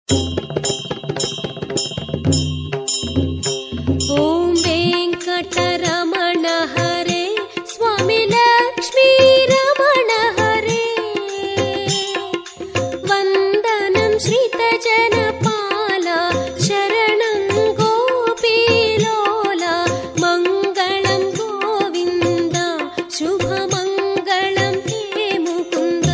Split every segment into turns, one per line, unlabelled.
ఓం వెంకటరమణ హరే స్వామి లక్ష్మీ రమణ హరే వందనం శ్రీత జనపాల శరణం గోపీలోల మంగళం గోవింద శుభమంగళం హే ముకుంద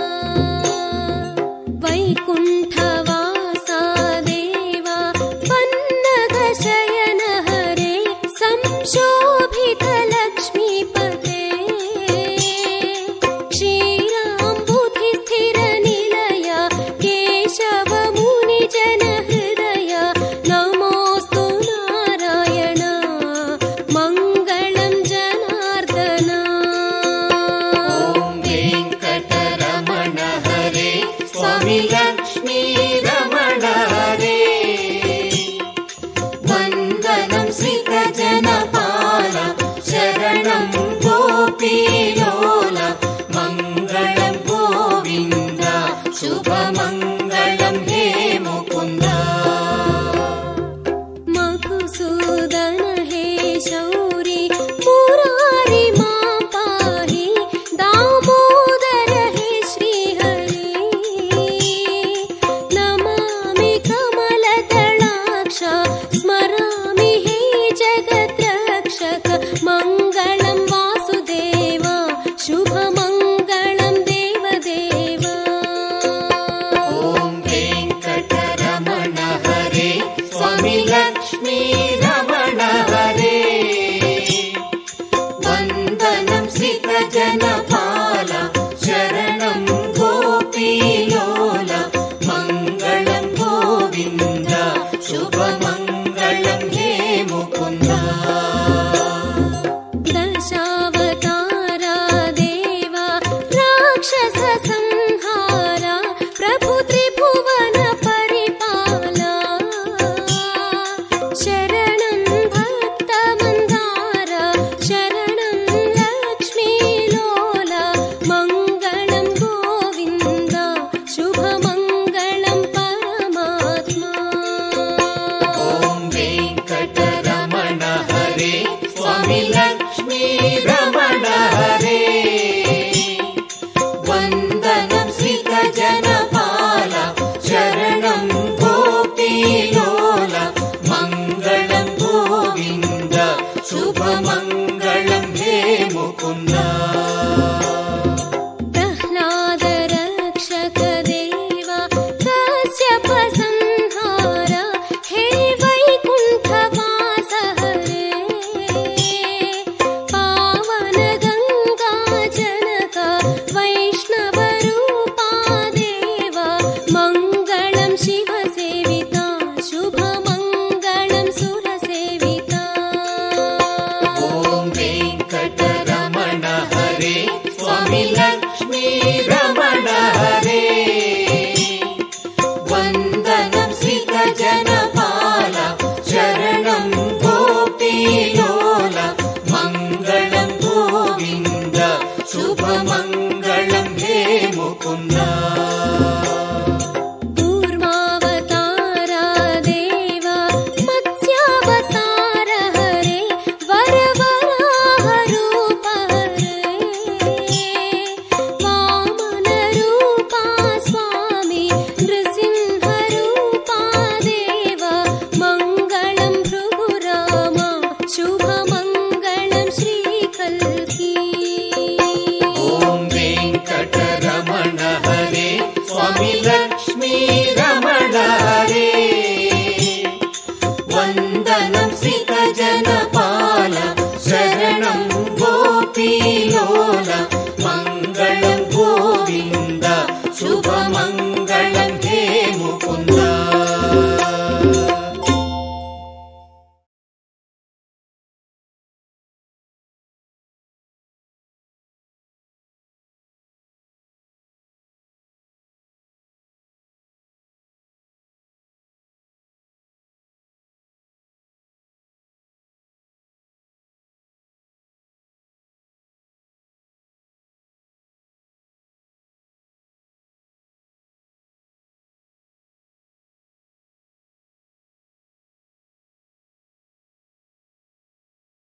వైకుంఠవాసా దేవా పన్నగ శయన హరే సంశోభిత లక్ష్మీపతే క్షీరాంబుధి స్థిర నిలయ కేశవ ముని జన హృదయ నమోస్తు నారాయణ మంగళం జనార్దన.
ఓం వెంకటరమణ హరే స్వామి లక్ష్మీ రమణ హరే వందనం శ్రీత జనపాల శరణం గోపీలోల మంగళం గోవింద శుభమంగళం హే ముకుంద.
మధుసూదన హే శౌరి మురారి మా పాహి దామోదర హే శ్రీహరి నమామి కమలదళాక్ష స్మరామి హే జగద్రక్షక మంగళం వాసుదేవ శుభమంగళం దేవదేవ.
ఓం వెంకటరమణ హరే స్వామి లక్ష్మీ రమణ హరే వందనం శ్రీత జనపాల శరణం గోపీలోల మంగళం గోవింద